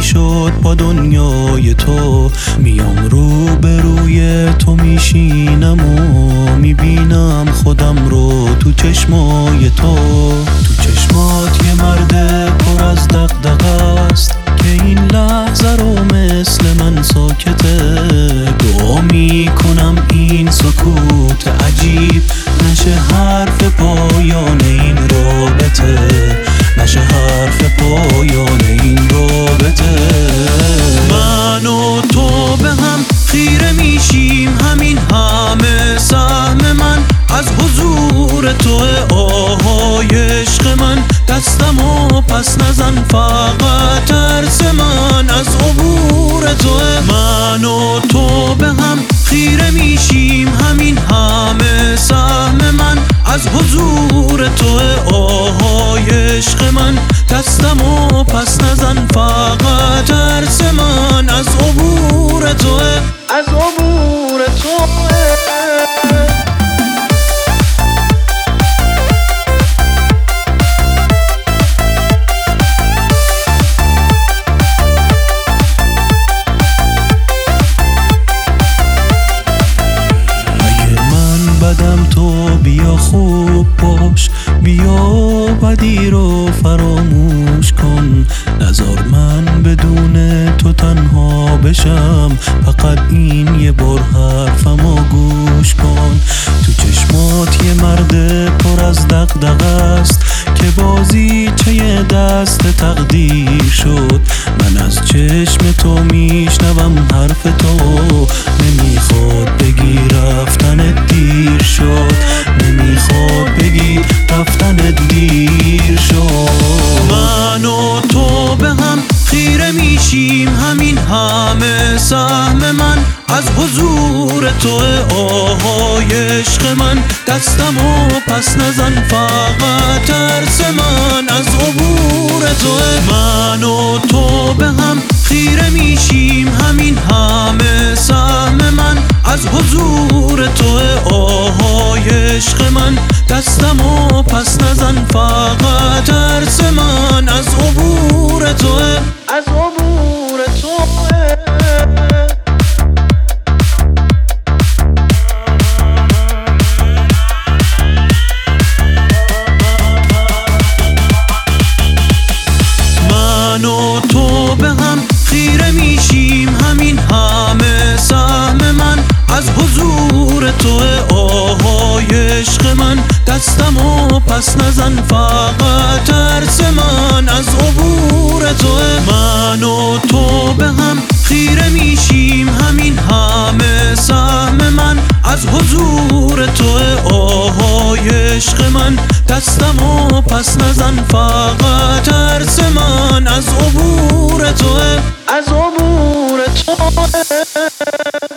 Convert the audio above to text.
شد با دنیای تو. میام رو به روی تو میشینم و میبینم خودم رو تو چشمای تو. تو چشمات یه مرد پر از دغدغه است که این لحظه رو مثل من ساکته. دعا میکنم این سکوت عجیب نشه حرف پایان این رابطه، نشه حرف پایان این رابطه. من و تو به هم خیره میشیم، همین همه سهم من از حضور توه. آهای عشق من دستمو پس نزن، فقط ترس من از عبور توه. من و تو به هم خیره میشیم، همین همه سهم من از حضور توه. آهای عشق من دستمو پس نزن، فقط ترس من از عبور توه، از عبور توه. تو بیا خوب باش، بیا بدی رو فراموش کن. نذار من بدون تو تنها بشم، فقط این یه بار حرفمو گوش کن. تو چشمات یه مرد پر از دغدغه است که بازیچه دست تقدیر شد. من از چشم تو میشنوم حرف تو، نمیخواد بگی رفتن دیر شد، نمیخواد بگی رفتن دیر شد. من و تو به هم خیره میشیم، همین همه سهم من از حضور توه. آهای عشق من دستمو پس نزن، فقط ترس من از عبور توه. من و تو به هم خیره میشیم، همین همه سهم من از حضور توه. آهای عشق من دستمو پس نزن، فقط ترس من از عبور توه، از عبور توه. من و تو به هم خیره میشیم، همین همه سهم من از حضور توه. آهای عشق من دستمو پس نزن، فقط ترس من از عبور توه. من و تو به هم خیره میشیم، همین همه سهم من از حضور توه. آهای عشق من دستمو پس نزن، فقط ترس من از عبور توه، از عبور توه.